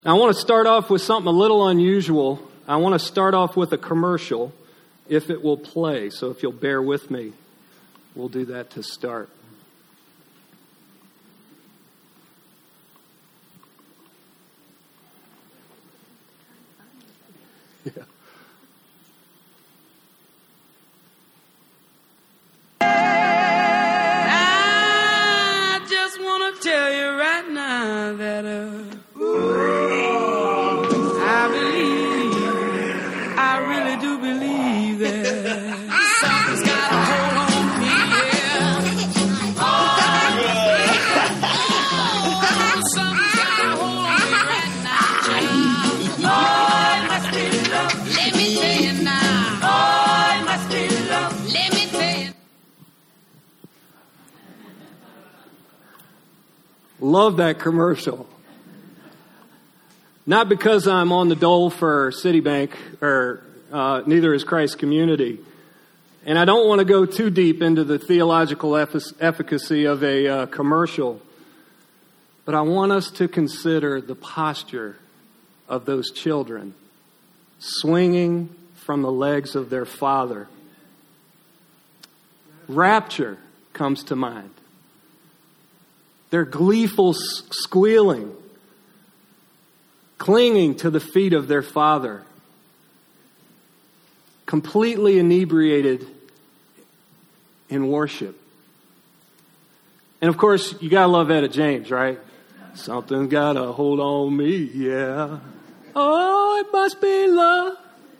I want to start off with something a little unusual. I want to start off with a commercial, if it will play. So if you'll bear with me, we'll do that to start. Yeah. I just want to tell you right now that I really do believe that something's got a hold on me. Something's got a hold on me right now. Oh, it must be love. Let me tell you now. Oh, it must be love. Let me tell you. Love that commercial. Not because I'm on the dole for Citibank, or neither is Christ Community. And I don't want to go too deep into the theological efficacy of a commercial. But I want us to consider the posture of those children swinging from the legs of their father. Rapture comes to mind. Their gleeful squealing, clinging to the feet of their father, completely inebriated in worship. And of course, you gotta love Etta James, right? Something's got a hold on me, yeah. Oh, it must be love.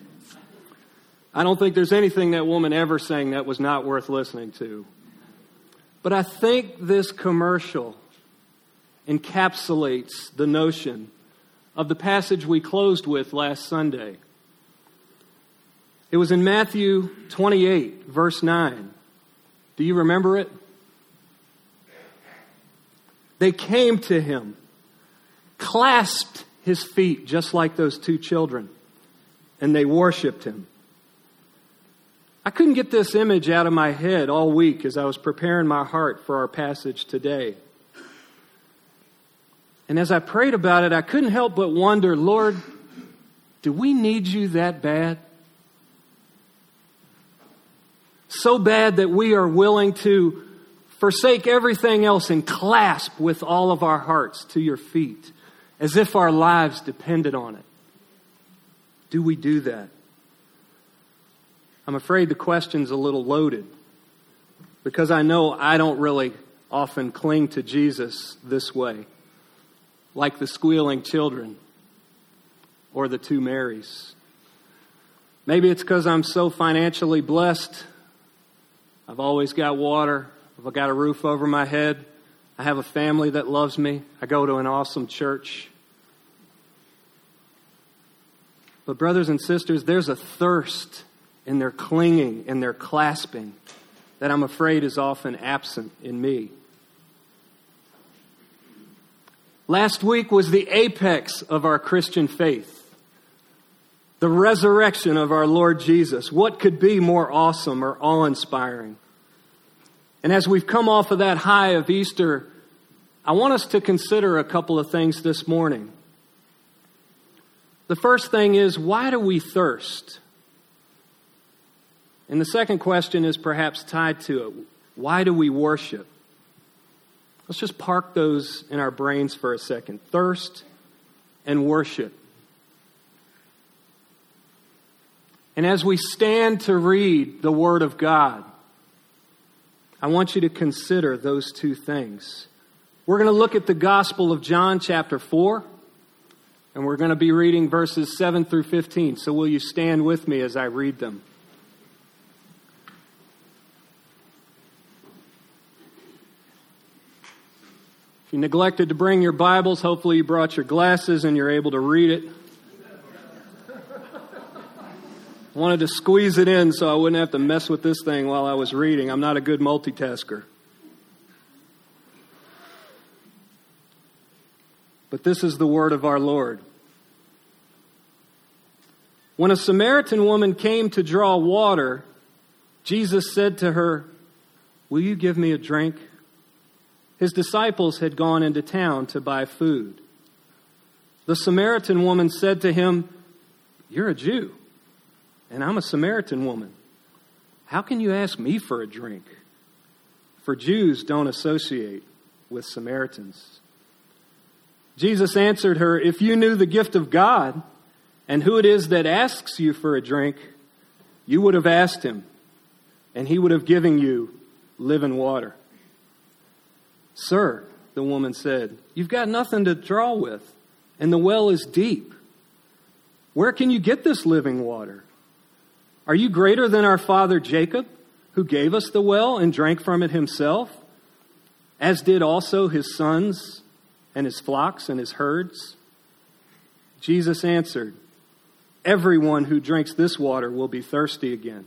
I don't think there's anything that woman ever sang that was not worth listening to. But I think this commercial encapsulates the notion of the passage we closed with last Sunday. It was in Matthew 28, verse 9. Do you remember it? They came to him, clasped his feet just like those two children, and they worshiped him. I couldn't get this image out of my head all week as I was preparing my heart for our passage today. And as I prayed about it, I couldn't help but wonder, Lord, do we need you that bad? So bad that we are willing to forsake everything else and clasp with all of our hearts to your feet, as if our lives depended on it. Do we do that? I'm afraid the question's a little loaded, because I know I don't really often cling to Jesus this way, like the squealing children or the two Marys. Maybe it's because I'm so financially blessed. I've always got water. I've got a roof over my head. I have a family that loves me. I go to an awesome church. But brothers and sisters, there's a thirst in their clinging and their clasping that I'm afraid is often absent in me. Last week was the apex of our Christian faith, the resurrection of our Lord Jesus. What could be more awesome or awe-inspiring? And as we've come off of that high of Easter, I want us to consider a couple of things this morning. The first thing is, why do we thirst? And the second question is perhaps tied to it. Why do we worship? Let's just park those in our brains for a second. Thirst and worship. And as we stand to read the Word of God, I want you to consider those two things. We're going to look at the Gospel of John chapter 4, and we're going to be reading verses 7 through 15. So will you stand with me as I read them? If you neglected to bring your Bibles, hopefully you brought your glasses and you're able to read it. I wanted to squeeze it in so I wouldn't have to mess with this thing while I was reading. I'm not a good multitasker. But this is the word of our Lord. When a Samaritan woman came to draw water, Jesus said to her, "Will you give me a drink?" His disciples had gone into town to buy food. The Samaritan woman said to him, "You're a Jew, and I'm a Samaritan woman. How can you ask me for a drink?" For Jews don't associate with Samaritans. Jesus answered her, "If you knew the gift of God and who it is that asks you for a drink, you would have asked him, and he would have given you living water." "Sir," the woman said, "you've got nothing to draw with, and the well is deep. Where can you get this living water? Are you greater than our father Jacob, who gave us the well and drank from it himself, as did also his sons and his flocks and his herds?" Jesus answered, "Everyone who drinks this water will be thirsty again.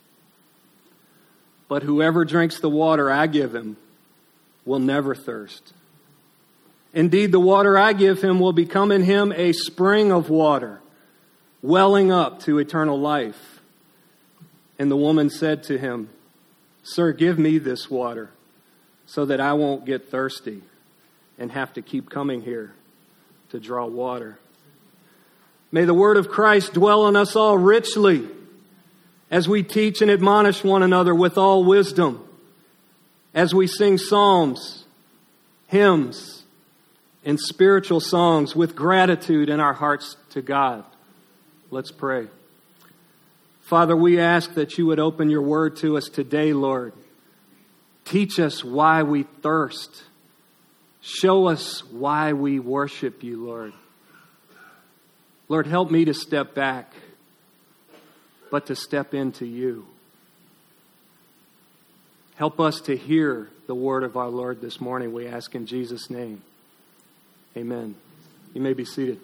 But whoever drinks the water I give him will never thirst. Indeed, the water I give him will become in him a spring of water, welling up to eternal life." And the woman said to him, "Sir, give me this water so that I won't get thirsty and have to keep coming here to draw water." May the word of Christ dwell on us all richly as we teach and admonish one another with all wisdom, as we sing psalms, hymns, and spiritual songs with gratitude in our hearts to God. Let's pray. Father, we ask that you would open your word to us today, Lord. Teach us why we thirst. Show us why we worship you, Lord. Lord, help me to step back, but to step into you. Help us to hear the word of our Lord this morning, we ask in Jesus' name. Amen. You may be seated.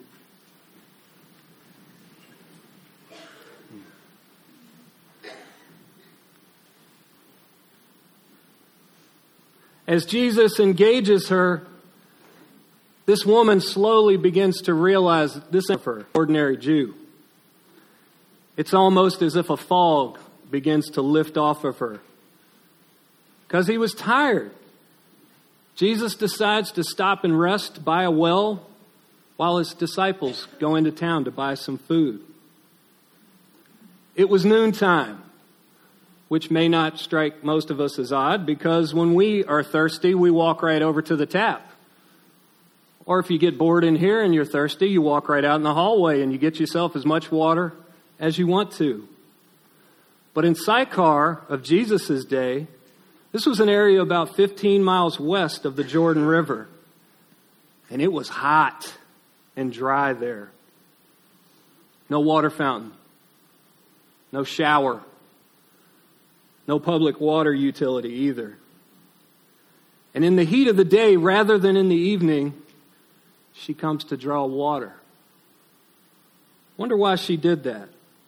As Jesus engages her, this woman slowly begins to realize that this is an ordinary Jew. It's almost as if a fog begins to lift off of her, because he was tired. Jesus decides to stop and rest by a well while his disciples go into town to buy some food. It was noontime, which may not strike most of us as odd, because when we are thirsty, we walk right over to the tap. Or if you get bored in here and you're thirsty, you walk right out in the hallway and you get yourself as much water as you want to. But in Sychar of Jesus' day, this was an area about 15 miles west of the Jordan River. And it was hot and dry there. No water fountain. No shower. No public water utility either. And in the heat of the day, rather than in the evening, she comes to draw water. Wonder why she did that.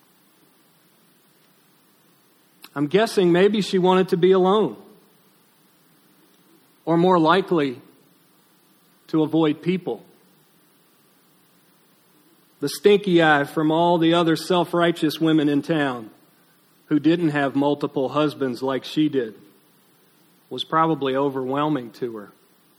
I'm guessing maybe she wanted to be alone. Or more likely, to avoid people. The stinky eye from all the other self-righteous women in town who didn't have multiple husbands like she did was probably overwhelming to her.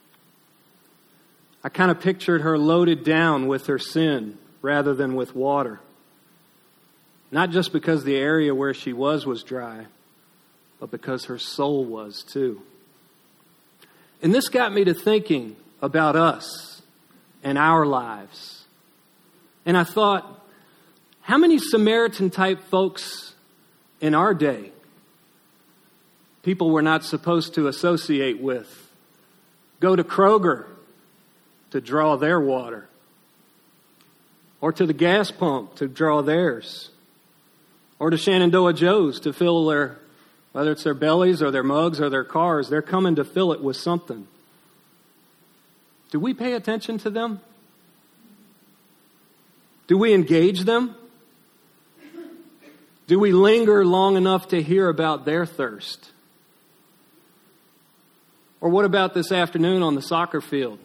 I kind of pictured her loaded down with her sin rather than with water. Not just because the area where she was dry, but because her soul was too. And this got me to thinking about us and our lives. And I thought, how many Samaritan-type folks in our day, people we're not supposed to associate with, go to Kroger to draw their water, or to the gas pump to draw theirs, or to Shenandoah Joe's to fill their, whether it's their bellies or their mugs or their cars, they're coming to fill it with something. Do we pay attention to them? Do we engage them? Do we linger long enough to hear about their thirst? Or what about this afternoon on the soccer field?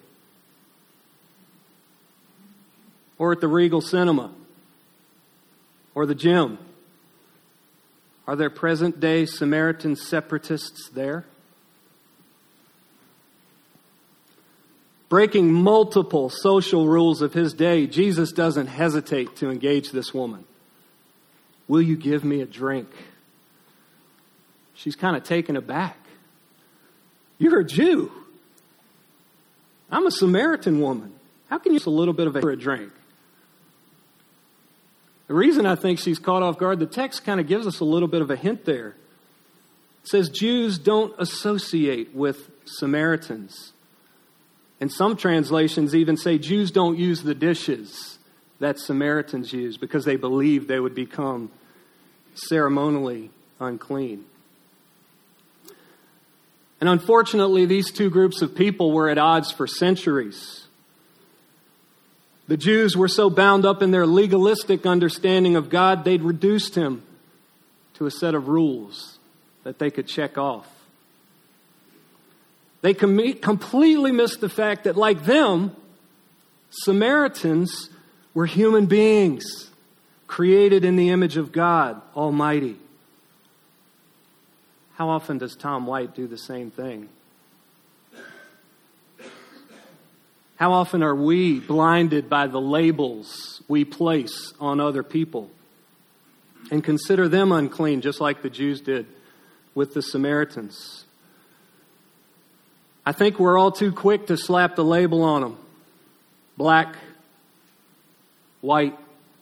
Or at the Regal Cinema? Or the gym? Are there present-day Samaritan separatists there? breaking multiple social rules of his day, Jesus doesn't hesitate to engage this woman. Will you give me a drink? She's kind of taken aback. You're a Jew. I'm a Samaritan woman. How can you use a little bit of a drink? The reason I think she's caught off guard, the text kind of gives us a little bit of a hint there. It says Jews don't associate with Samaritans. And some translations even say Jews don't use the dishes that Samaritans use because they believe they would become ceremonially unclean. And unfortunately, these two groups of people were at odds for centuries. The Jews were so bound up in their legalistic understanding of God, they'd reduced him to a set of rules that they could check off. They completely missed the fact that, like them, Samaritans were human beings created in the image of God Almighty. How often does Tom White do the same thing? How often are we blinded by the labels we place on other people and consider them unclean, just like the Jews did with the Samaritans? I think we're all too quick to slap the label on them. Black, white,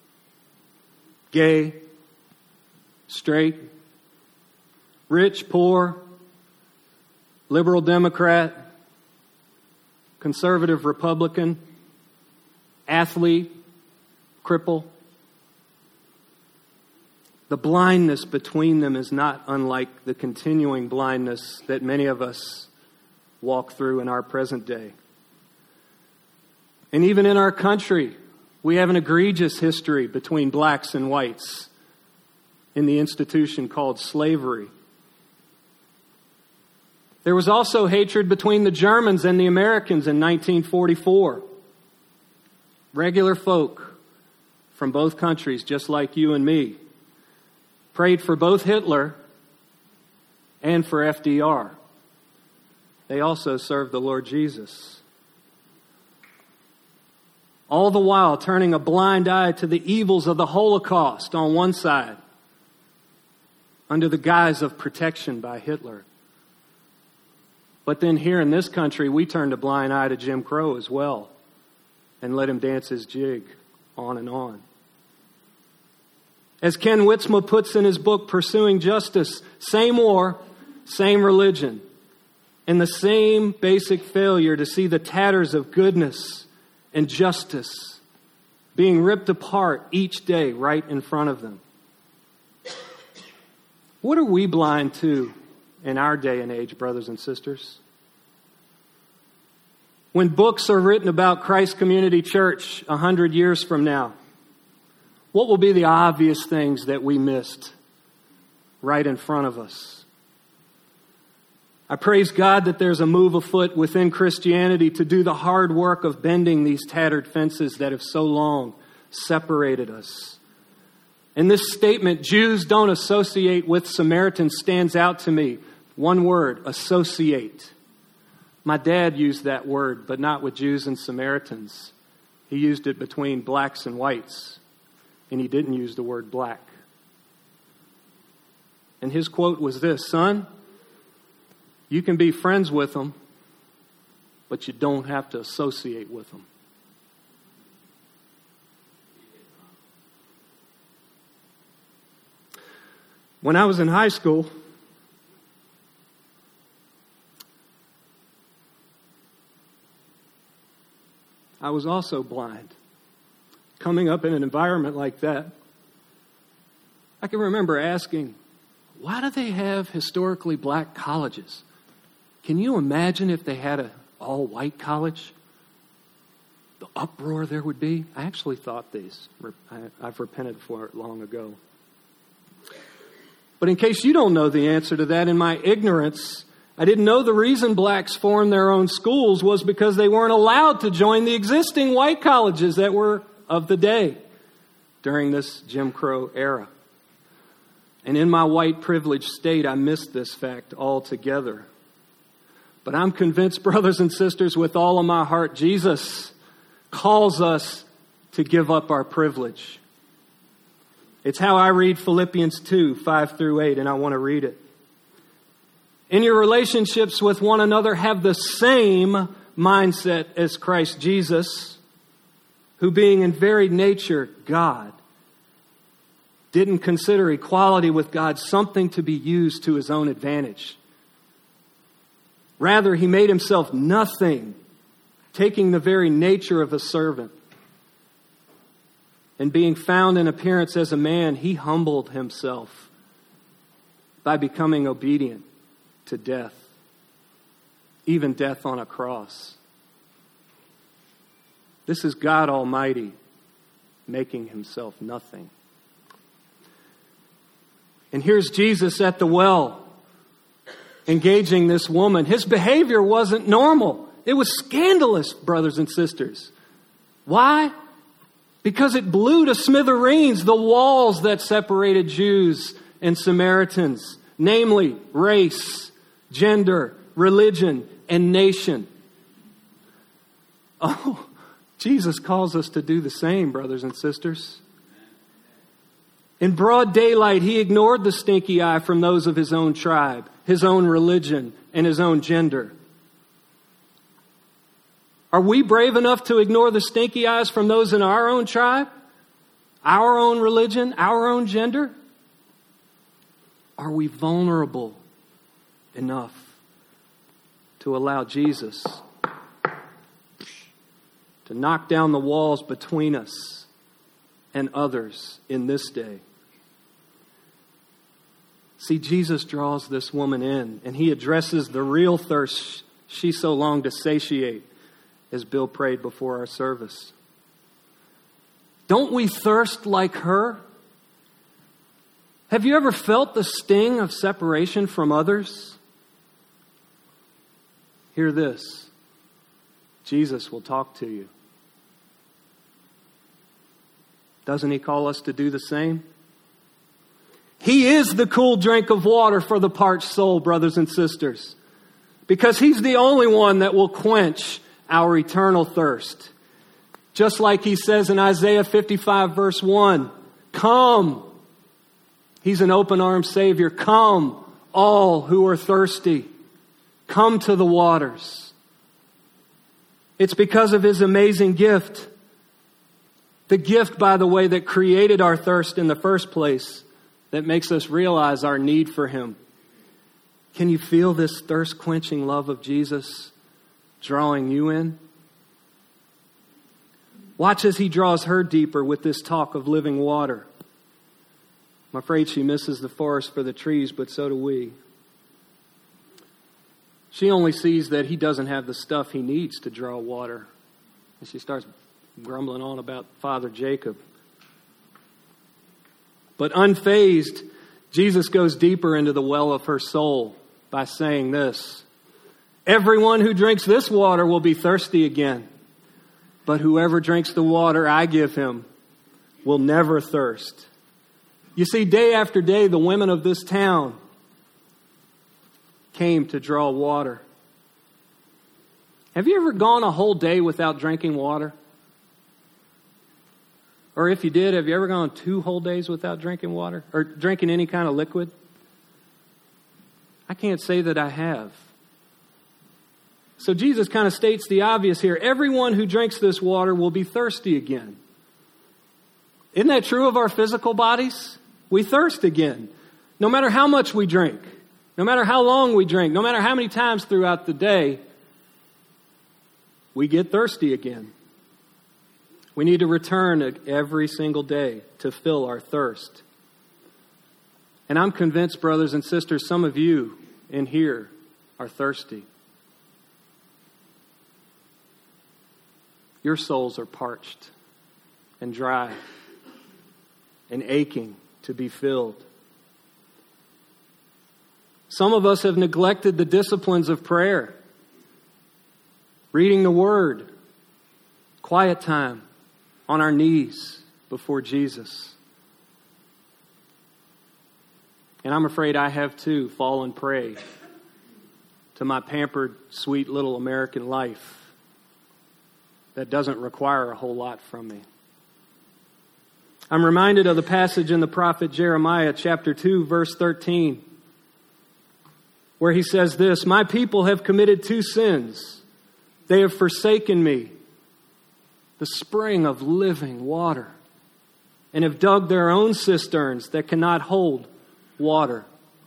gay, straight, rich, poor, liberal, Democrat, conservative, Republican, athlete, cripple. The blindness between them is not unlike the continuing blindness that many of us walk through in our present day. And even in our country, we have an egregious history between blacks and whites in the institution called slavery. There was also hatred between the Germans and the Americans in 1944. Regular folk from both countries, just like you and me, prayed for both Hitler and for FDR. They also served the Lord Jesus. All the while turning a blind eye to the evils of the Holocaust on one side, under the guise of protection by Hitler. But then here in this country, we turned a blind eye to Jim Crow as well and let him dance his jig on and on. As Ken Witzma puts in his book, Pursuing Justice, same war, same religion, and the same basic failure to see the tatters of goodness and justice being ripped apart each day right in front of them. What are we blind to in our day and age, brothers and sisters? When books are written about Christ Community Church 100 years from now, what will be the obvious things that we missed right in front of us? I praise God that there's a move afoot within Christianity to do the hard work of bending these tattered fences that have so long separated us. And this statement, Jews don't associate with Samaritans, stands out to me. One word, associate. My dad used that word, but not with Jews and Samaritans. He used it between blacks and whites, and he didn't use the word black. And his quote was this: son, you can be friends with them, but you don't have to associate with them. When I was in high school, I was also blind. Coming up in an environment like that, I can remember asking, why do they have historically black colleges? Can you imagine if they had an all-white college? The uproar there would be. I actually thought these. I've repented for it long ago. But in case you don't know the answer to that, in my ignorance, I didn't know the reason blacks formed their own schools was because they weren't allowed to join the existing white colleges that were of the day during this Jim Crow era. And in my white privileged state, I missed this fact altogether. But I'm convinced, brothers and sisters, with all of my heart, Jesus calls us to give up our privilege. It's how I read Philippians 2, 5 through 8, and I want to read it. In your relationships with one another, have the same mindset as Christ Jesus, who being in very nature God, didn't consider equality with God something to be used to his own advantage. Rather, he made himself nothing, taking the very nature of a servant. And being found in appearance as a man, he humbled himself by becoming obedient to death, even death on a cross. This is God Almighty making himself nothing. And here's Jesus at the well, engaging this woman. His behavior wasn't normal. It was scandalous, brothers and sisters. Why? Because it blew to smithereens the walls that separated Jews and Samaritans, namely race, gender, religion, and nation. Oh, Jesus calls us to do the same, brothers and sisters. In broad daylight, he ignored the stinky eye from those of his own tribe, his own religion, and his own gender. Are we brave enough to ignore the stinky eyes from those in our own tribe, our own religion, our own gender? Are we vulnerable enough to allow Jesus to knock down the walls between us and others in this day? See, Jesus draws this woman in, and he addresses the real thirst she so longed to satiate, as Bill prayed before our service. Don't we thirst like her? Have you ever felt the sting of separation from others? Hear this. Jesus will talk to you. Doesn't he call us to do the same? He is the cool drink of water for the parched soul, brothers and sisters, because he's the only one that will quench our eternal thirst. Just like he says in Isaiah 55 verse 1, come. He's an open-armed Savior. Come, all who are thirsty. Come to the waters. It's because of his amazing gift. The gift, by the way, that created our thirst in the first place, that makes us realize our need for him. Can you feel this thirst-quenching love of Jesus drawing you in? Watch as he draws her deeper with this talk of living water. I'm afraid she misses the forest for the trees, but so do we. She only sees that he doesn't have the stuff he needs to draw water. And she starts grumbling on about Father Jacob. But unfazed, Jesus goes deeper into the well of her soul by saying this: everyone who drinks this water will be thirsty again, but whoever drinks the water I give him will never thirst. You see, day after day, the women of this town came to draw water. Have you ever gone a whole day without drinking water? Or if you did, have you ever gone 2 whole days without drinking water? Or drinking any kind of liquid? I can't say that I have. So Jesus kind of states the obvious here. Everyone who drinks this water will be thirsty again. Isn't that true of our physical bodies? We thirst again. No matter how much we drink, no matter how long we drink, no matter how many times throughout the day, we get thirsty again. We need to return every single day to fill our thirst. And I'm convinced, brothers and sisters, some of you in here are thirsty. Your souls are parched and dry and aching to be filled. Some of us have neglected the disciplines of prayer, reading the Word, quiet time on our knees before Jesus. And I'm afraid I have too fallen prey to my pampered, sweet little American life that doesn't require a whole lot from me. I'm reminded of the passage in the prophet Jeremiah, chapter 2, verse 13, where he says this, "My people have committed two sins. They have forsaken me, the spring of living water, and have dug their own cisterns that cannot hold water."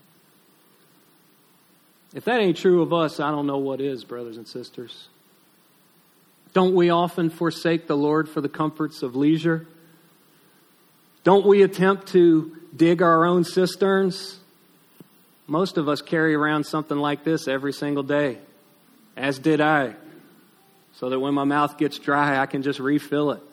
If that ain't true of us, I don't know what is, brothers and sisters. Don't we often forsake the Lord for the comforts of leisure? Don't we attempt to dig our own cisterns? Most of us carry around something like this every single day, as did I, so that when my mouth gets dry, I can just refill it.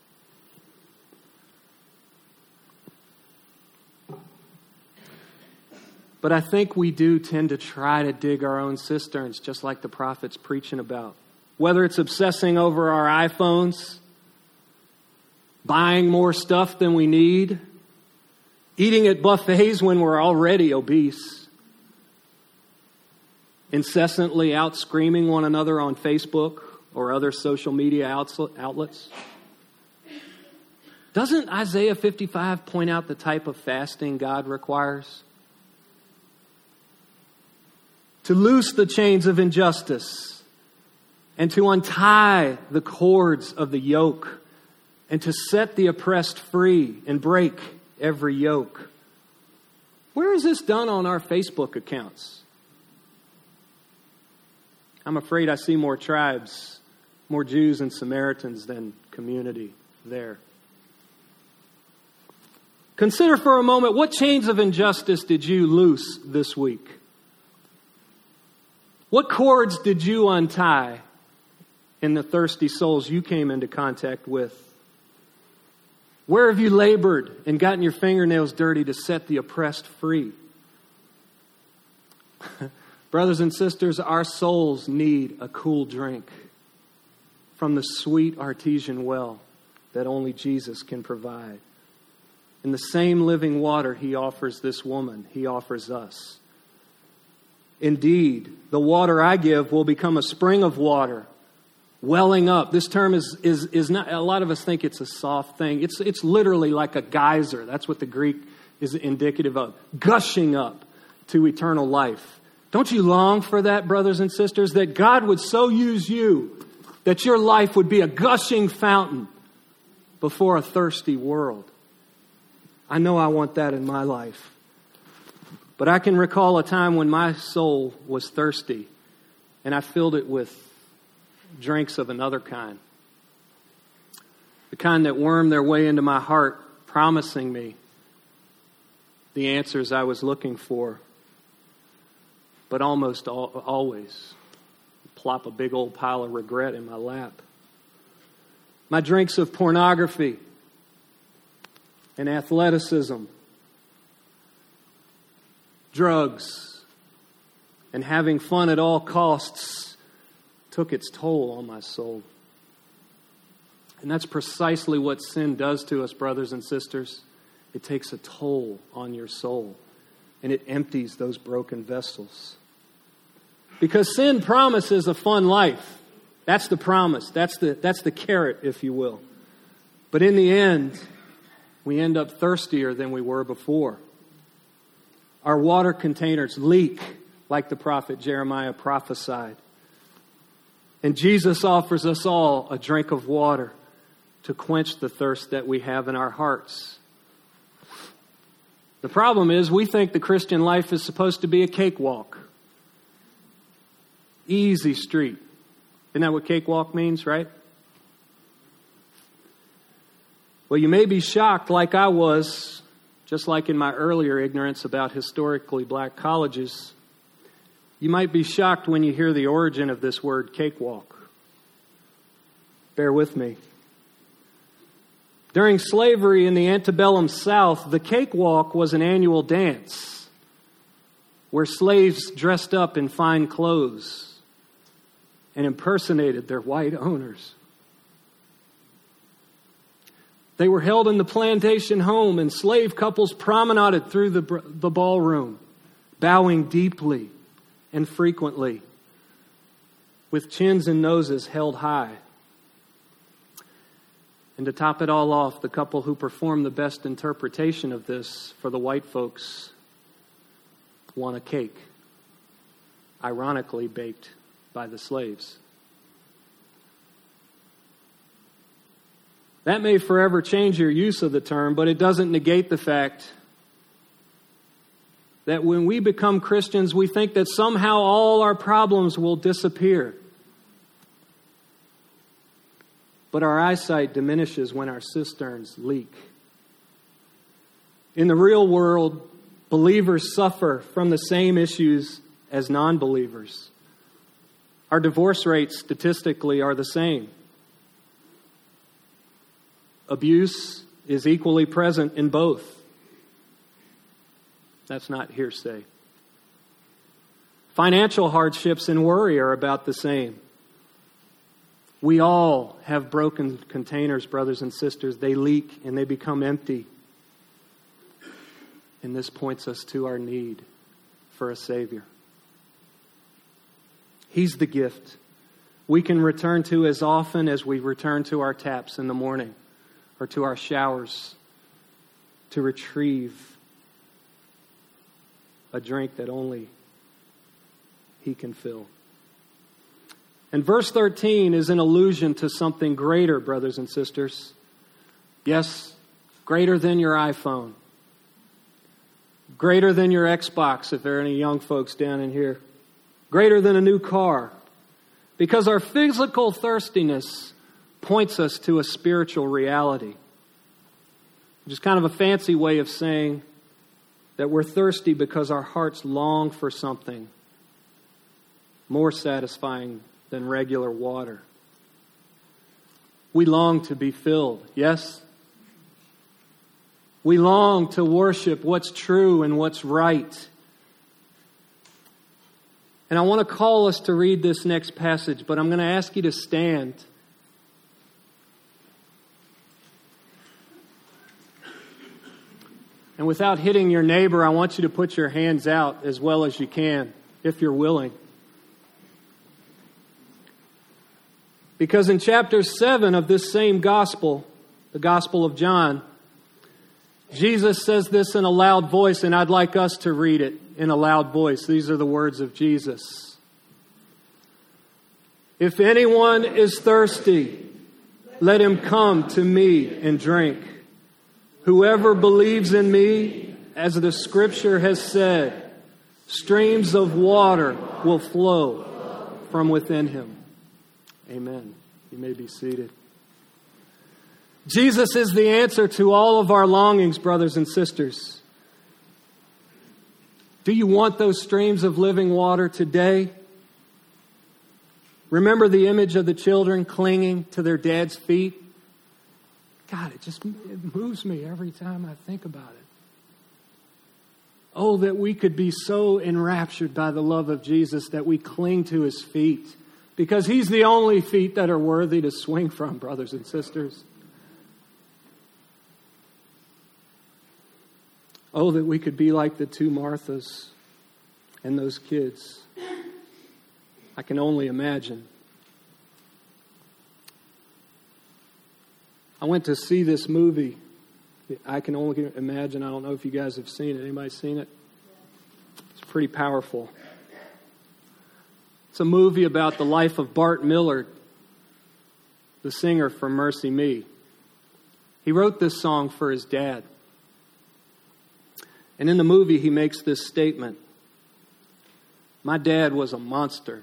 But I think we do tend to try to dig our own cisterns, just like the prophet's preaching about. Whether it's obsessing over our iPhones, buying more stuff than we need, eating at buffets when we're already obese, incessantly out screaming one another on Facebook or other social media outlets. Doesn't Isaiah 55 point out the type of fasting God requires? To loose the chains of injustice and to untie the cords of the yoke and to set the oppressed free and break every yoke. Where is this done on our Facebook accounts? I'm afraid I see more tribes, more Jews and Samaritans than community there. Consider for a moment, what chains of injustice did you loose this week? What cords did you untie in the thirsty souls you came into contact with? Where have you labored and gotten your fingernails dirty to set the oppressed free? Brothers and sisters, our souls need a cool drink from the sweet artesian well that only Jesus can provide. In the same living water he offers this woman, he offers us. Indeed, the water I give will become a spring of water, welling up. This term is not, a lot of us think it's a soft thing. It's literally like a geyser. That's what the Greek is indicative of. Gushing up to eternal life. Don't you long for that, brothers and sisters? That God would so use you that your life would be a gushing fountain before a thirsty world. I know I want that in my life. But I can recall a time when my soul was thirsty and I filled it with drinks of another kind. The kind that wormed their way into my heart, promising me the answers I was looking for. But almost always plop a big old pile of regret in my lap. My drinks of pornography and athleticism, drugs, and having fun at all costs took its toll on my soul. And that's precisely what sin does to us, brothers and sisters. It takes a toll on your soul, and it empties those broken vessels. Because sin promises a fun life. That's the promise. That's the carrot, if you will. But in the end, we end up thirstier than we were before. Our water containers leak like the prophet Jeremiah prophesied. And Jesus offers us all a drink of water to quench the thirst that we have in our hearts. The problem is we think the Christian life is supposed to be a cakewalk. Easy street. Isn't that what cakewalk means, right? Well, you may be shocked like I was, just like in my earlier ignorance about historically black colleges. You might be shocked when you hear the origin of this word cakewalk. Bear with me. During slavery in the antebellum South, the cakewalk was an annual dance where slaves dressed up in fine clothes and impersonated their white owners. They were held in the plantation home, and slave couples promenaded through the ballroom, bowing deeply and frequently with chins and noses held high. And to top it all off, the couple who performed the best interpretation of this for the white folks won a cake, ironically baked by the slaves. That may forever change your use of the term, but it doesn't negate the fact that when we become Christians, we think that somehow all our problems will disappear. But our eyesight diminishes when our cisterns leak. In the real world, believers suffer from the same issues as non-believers. Our divorce rates statistically are the same. Abuse is equally present in both. That's not hearsay. Financial hardships and worry are about the same. We all have broken containers, brothers and sisters. They leak and they become empty. And this points us to our need for a Savior. He's the gift we can return to as often as we return to our taps in the morning or to our showers to retrieve a drink that only He can fill. And verse 13 is an allusion to something greater, brothers and sisters. Yes, greater than your iPhone. Greater than your Xbox, if there are any young folks down in here. Greater than a new car. Because our physical thirstiness points us to a spiritual reality. Which is kind of a fancy way of saying that we're thirsty because our hearts long for something more satisfying than regular water. We long to be filled, yes? We long to worship what's true and what's right. And I want to call us to read this next passage, but I'm going to ask you to stand. And without hitting your neighbor, I want you to put your hands out as well as you can, if you're willing. Because in chapter 7 of this same gospel, the Gospel of John, Jesus says this in a loud voice, and I'd like us to read it in a loud voice. These are the words of Jesus. If anyone is thirsty, let him come to me and drink. Whoever believes in me, as the Scripture has said, streams of water will flow from within him. Amen. You may be seated. Jesus is the answer to all of our longings, brothers and sisters. Do you want those streams of living water today? Remember the image of the children clinging to their dad's feet? God, it moves me every time I think about it. Oh, that we could be so enraptured by the love of Jesus that we cling to His feet. Because He's the only feet that are worthy to swing from, brothers and sisters. Oh, that we could be like the two Marthas and those kids. I can only imagine. I went to see this movie. I can only imagine. I don't know if you guys have seen it. Anybody seen it? It's pretty powerful. It's a movie about the life of Bart Millard, the singer from Mercy Me. He wrote this song for his dad. And in the movie, he makes this statement. My dad was a monster.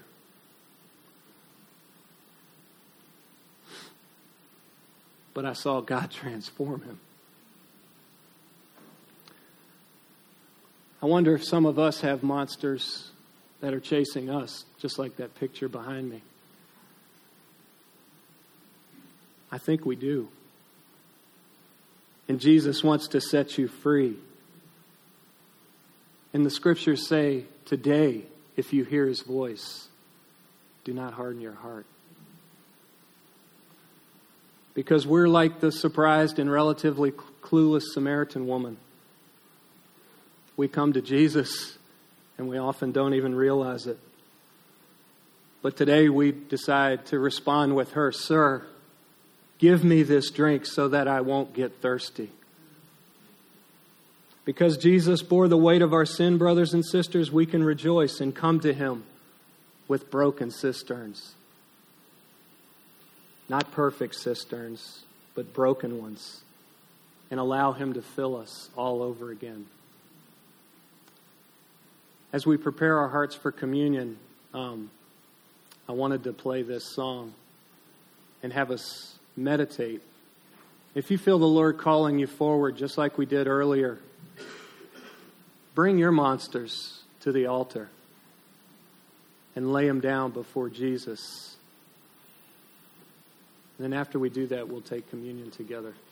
But I saw God transform him. I wonder if some of us have monsters that are chasing us, just like that picture behind me. I think we do. And Jesus wants to set you free. And the Scriptures say, today, if you hear His voice, do not harden your heart. Because we're like the surprised and relatively clueless Samaritan woman. We come to Jesus and we often don't even realize it. But today we decide to respond with her, Sir, give me this drink so that I won't get thirsty. Because Jesus bore the weight of our sin, brothers and sisters, we can rejoice and come to Him with broken cisterns. Not perfect cisterns, but broken ones. And allow Him to fill us all over again. As we prepare our hearts for communion, I wanted to play this song and have us meditate. If you feel the Lord calling you forward, just like we did earlier, bring your monsters to the altar and lay them down before Jesus. And then after we do that, we'll take communion together.